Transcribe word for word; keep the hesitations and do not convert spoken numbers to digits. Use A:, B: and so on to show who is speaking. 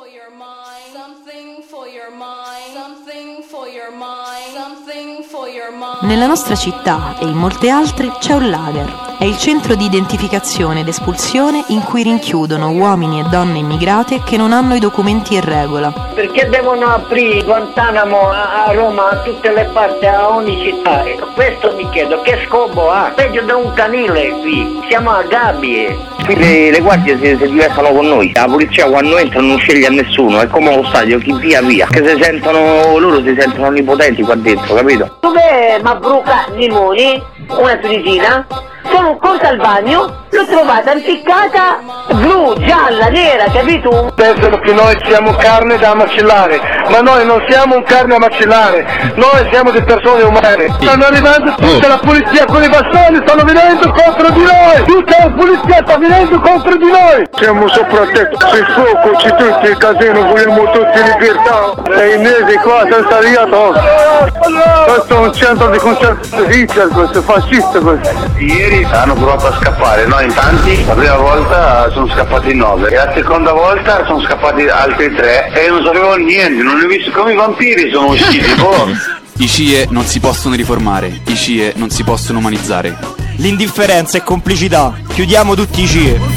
A: Nella nostra città e in molte altre c'è un lager. È il centro di identificazione ed espulsione in cui rinchiudono uomini e donne immigrate che non hanno i documenti in regola.
B: Perché devono aprire Guantanamo a Roma, a tutte le parti, a ogni città? Questo mi chiedo, che scopo ha? Peggio da un canile qui, siamo a gabbie.
C: Qui le, le guardie si, si divertono con noi, la polizia quando entra non sceglie a nessuno, è come allo stadio, chi via via, che si sentono, loro si sentono onnipotenti qua dentro, capito?
B: Dov'è Mabruca Limoni, una tunisina? Sono corsa al bagno, l'ho trovata impiccata blu, gialla, nera, capito?
D: Pensano che noi siamo carne da macellare, ma noi non siamo un carne da macellare, noi siamo delle persone umane. Stanno arrivando tutta la polizia con i bastoni, stanno venendo contro di noi, tutta la polizia sta venendo contro di noi. Siamo soprattutto sui fuoco, c'è tutto il casino, vogliamo tutti libertà. Sei mesi qua senza via addosso. Questo è un centro di concerto di Hitler, questo è fascista questo.
E: Ieri hanno provato a scappare, no, in tanti, la prima volta sono scappati nove e la seconda volta sono scappati altri tre e non sapevano niente, non li ho visto, come i vampiri sono usciti. Oh.
F: I C I E non si possono riformare, i C I E non si possono umanizzare.
G: L'indifferenza è complicità, chiudiamo tutti i C I E.